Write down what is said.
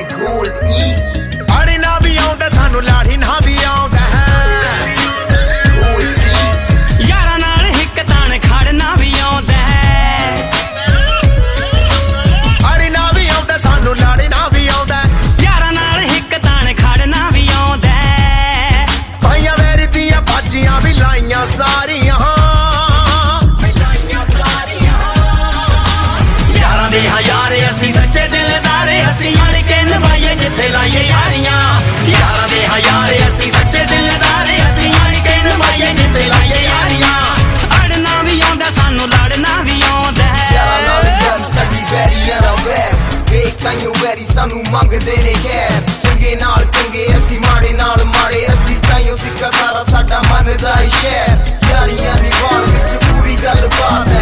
ਆੜੀ ਨਾ ਵੀ ਆਉਂਦਾ ਸਾਨੂੰ ਲਾੜੀ ਨਾ ਵੀ ਆਉਂਦਾ ਯਾਰਾਂ ਨਾਲ ਹਿੱਕ ਤਾਣ ਖੜਨਾ ਵੀ ਆਉਂਦਾ ਆੜੀ ਨਾ ਵੀ ਆਉਂਦਾ ਸਾਨੂੰ ਲਾੜੀ ਨਾ ਵੀ ਆਉਂਦਾ ਯਾਰਾਂ ਨਾਲ ਹਿੱਕ ਤਾਣ ਖੜਨਾ ਵੀ ਆਉਂਦਾ ਭਾਈਆਂ ਵੈਰੀ ਦੀਆਂ ਬਾਜੀਆਂ ਵੀ ਲਾਈਆਂ ਸਾਰੀਆਂ ਯਾਰਾਂ ਦੇ ਹਜ਼ਾਰੇ ਅਸੀਂ ਸੱਚੇ ਦਿਲਦਾਰੇ ਅਸੀਂ ਅੜ ਕੇ ਨਿਭਾਈਏ ਜਿੱਥੇ ਲਾਈਏ ਯਾਰੀਆਂ ਯਾਰਾਂ ਦੇ ਹਜ਼ਾਰੇ ਅਸੀਂ ਸੱਚੇ ਦਿਲਦਾਰੇ ਅਸੀਂ ਅੜ ਕੇ ਨਿਭਾਈਏ ਜਿੱਥੇ ਲਾਈਏ ਯਾਰੀਆਂ ਅੜਨਾ ਵੀ ਆਉਂਦਾ ਸਾਨੂੰ ਲੜਨਾ ਵੀ ਆਉਂਦਾ ਯਾਰਾਂ ਨਾਲ ਗੱਲ ਸਾਡੀ ਵੈਰੀ ਯਾਰਾ ਵੈਰ ਵੇਖ ਤਾਈਓ ਵੈਰੀ ਸਾਨੂੰ ਮੰਗਦੇ ਨੇ ਖੈਰ ਚੰਗੇ ਨਾਲ ਚੰਗੇ ਅਸੀਂ ਮਾੜੇ ਨਾਲ ਮਾੜੇ ਅਸੀਂ ਤਾਈਓ ਸਿੱਕਾ ਸਾਰਾ ਸਾਡਾ ਮਨ ਦਾ ਸ਼ਹਿਰ ਯਾਰੀਆਂ ਦੀ ਬਾਣ ਵਿੱਚ ਪੂਰੀ ਗੱਲਬਾਤ